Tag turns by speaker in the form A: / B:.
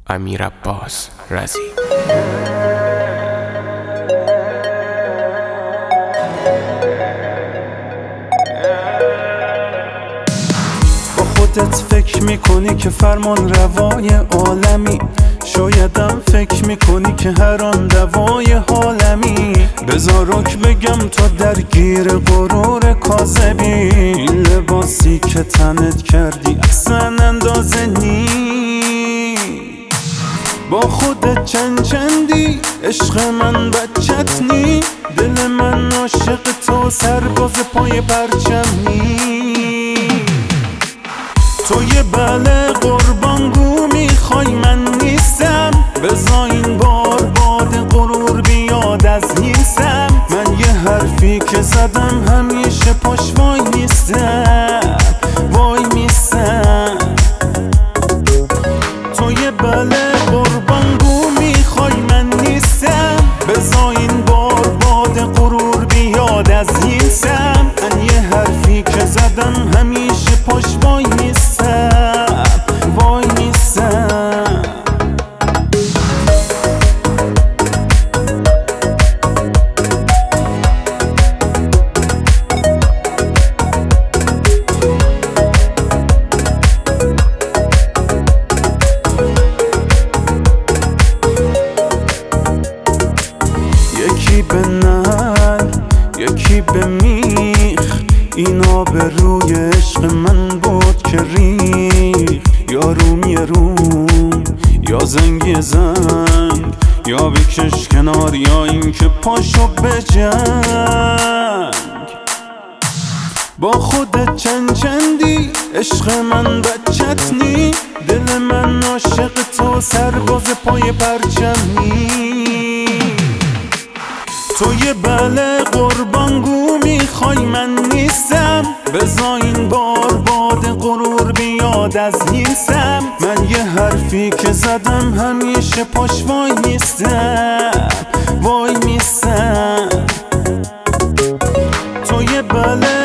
A: امیر عباس رضی.
B: با خودت فکر میکنی که فرمان روای عالمی، شایدم فکر میکنی که هر آن دوای حالمی. بذارک بگم تو درگیر غرور کاذبی، این لباسی که تنت کردی اصلا اندازه نی. با خودت چندی عشق من بچت نی، دل من عاشق تو سرباز پای پرچمی. تو یه بله قربانگو میخوای من نیستم، بزا این بار باد غرور بیاد از نیستم. من یه حرفی که زدم همیشه پاش وای نیستم، وای نیستم. تو یه بله قربانگو میخوای من نیستم، بزا این بار باد غرور بیاد از نیستم. من یه حرفی که زدم همیشه پاش وای نیستم، وای نیستم. یکی به نر یکی به میخ، اینا به روی عشق من بود که ریخ. یا رومی روم یا زنگی زنگ، یا بکش کنار یا این که پاشو بجنگ. با خودت چندی عشق من بچت نی، دل من عاشق تو سرباز پای پرچمی. تو یه بله قربانگو میخوای من نیستم، بزا این بار باد غرور بیاد از نیستم. من یه حرفی که زدم همیشه پاش وای نیستم، وای نیستم. تو یه بله